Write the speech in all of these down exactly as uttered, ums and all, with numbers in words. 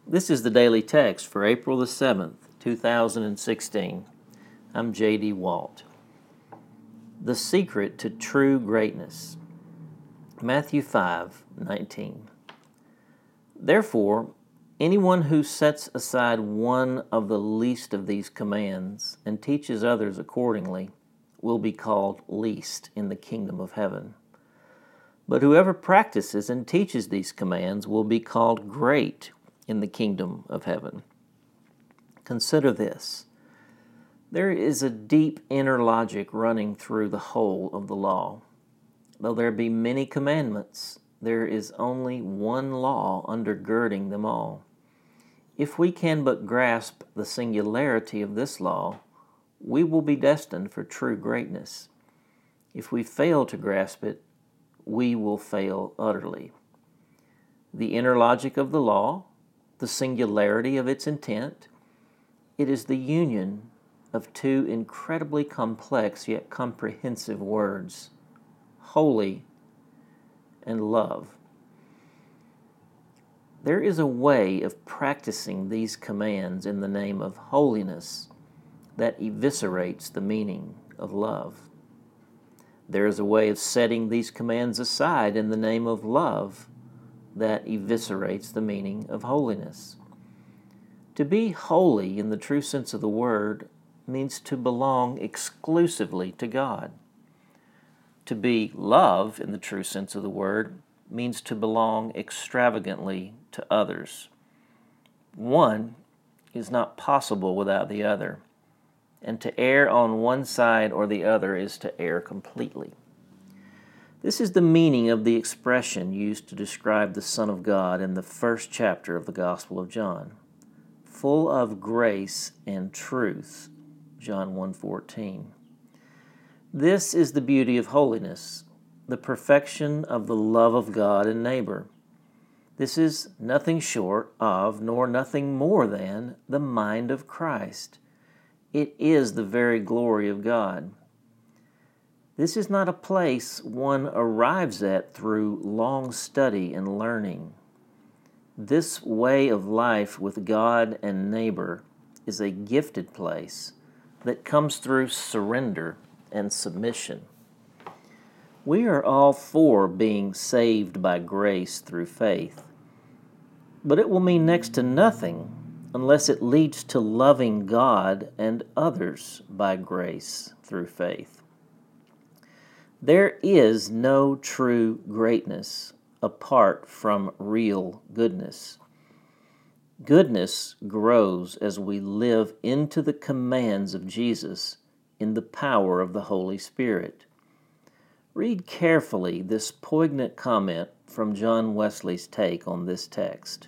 This is the daily text for April the seventh, two thousand sixteen. I'm J D Walt. The secret to true greatness. Matthew five nineteen. Therefore, anyone who sets aside one of the least of these commands and teaches others accordingly will be called least in the kingdom of heaven. But whoever practices and teaches these commands will be called great in the kingdom of heaven. Consider this. There is a deep inner logic running through the whole of the law. Though there be many commandments, there is only one law undergirding them all. If we can but grasp the singularity of this law, we will be destined for true greatness. If we fail to grasp it, we will fail utterly. The inner logic of the law, the singularity of its intent, it is the union of two incredibly complex yet comprehensive words, holy and love. There is a way of practicing these commands in the name of holiness that eviscerates the meaning of love. There is a way of setting these commands aside in the name of love that eviscerates the meaning of holiness. To be holy in the true sense of the word means to belong exclusively to God. To be love in the true sense of the word means to belong extravagantly to others. One is not possible without the other, and to err on one side or the other is to err completely. This is the meaning of the expression used to describe the Son of God in the first chapter of the Gospel of John. Full of grace and truth, John one fourteen. This is the beauty of holiness, the perfection of the love of God and neighbor. This is nothing short of, nor nothing more than, the mind of Christ. It is the very glory of God. This is not a place one arrives at through long study and learning. This way of life with God and neighbor is a gifted place that comes through surrender and submission. We are all for being saved by grace through faith, but it will mean next to nothing unless it leads to loving God and others by grace through faith. There is no true greatness apart from real goodness. Goodness grows as we live into the commands of Jesus in the power of the Holy Spirit. Read carefully this poignant comment from John Wesley's take on this text.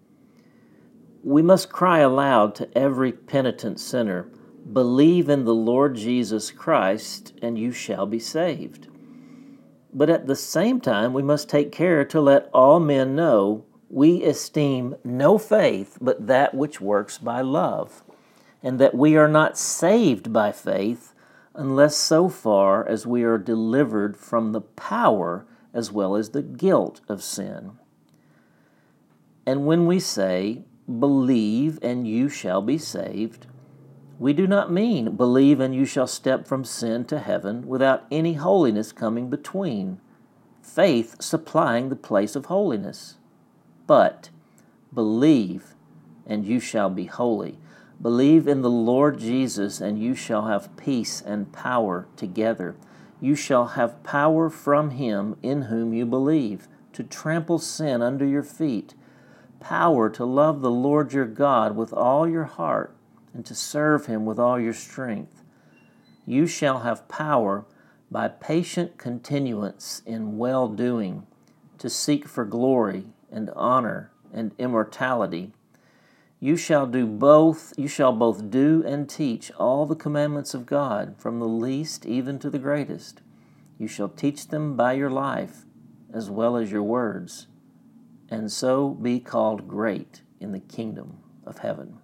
We must cry aloud to every penitent sinner, "Believe in the Lord Jesus Christ, and you shall be saved." But at the same time, we must take care to let all men know we esteem no faith but that which works by love, and that we are not saved by faith unless so far as we are delivered from the power as well as the guilt of sin. And when we say, "Believe and you shall be saved," we do not mean believe and you shall step from sin to heaven without any holiness coming between, faith supplying the place of holiness. But believe and you shall be holy. Believe in the Lord Jesus and you shall have peace and power together. You shall have power from Him in whom you believe, to trample sin under your feet, power to love the Lord your God with all your heart, and to serve Him with all your strength. You shall have power by patient continuance in well-doing, to seek for glory and honor and immortality. You shall do both, you shall both do and teach all the commandments of God, from the least even to the greatest. You shall teach them by your life as well as your words, and so be called great in the kingdom of heaven.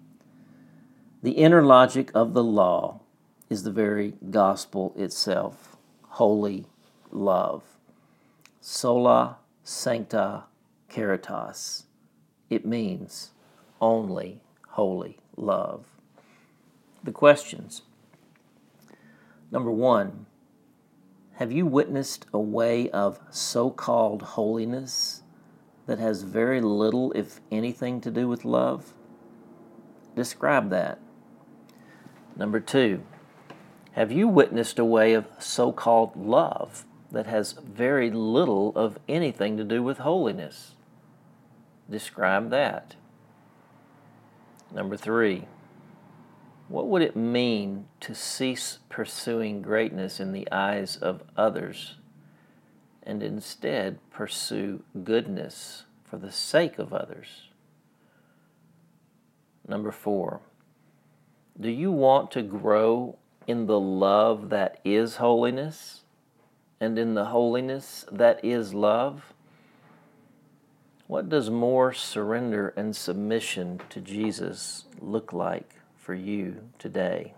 The inner logic of the law is the very gospel itself, holy love. Sola sancta caritas. It means only holy love. The questions. Number one, have you witnessed a way of so-called holiness that has very little, if anything, to do with love? Describe that. Number two, have you witnessed a way of so-called love that has very little of anything to do with holiness? Describe that. Number three, what would it mean to cease pursuing greatness in the eyes of others and instead pursue goodness for the sake of others? Number four, do you want to grow in the love that is holiness and in the holiness that is love? What does more surrender and submission to Jesus look like for you today?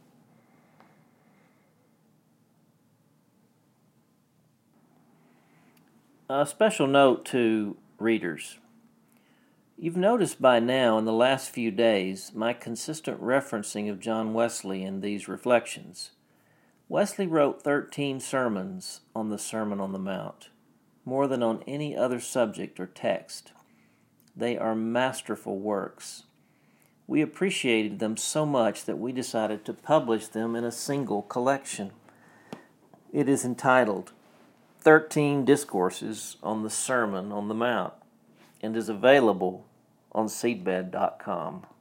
A special note to readers. You've noticed by now in the last few days my consistent referencing of John Wesley in these reflections. Wesley wrote thirteen sermons on the Sermon on the Mount, more than on any other subject or text. They are masterful works. We appreciated them so much that we decided to publish them in a single collection. It is entitled thirteen Discourses on the Sermon on the Mount and is available on seedbed dot com.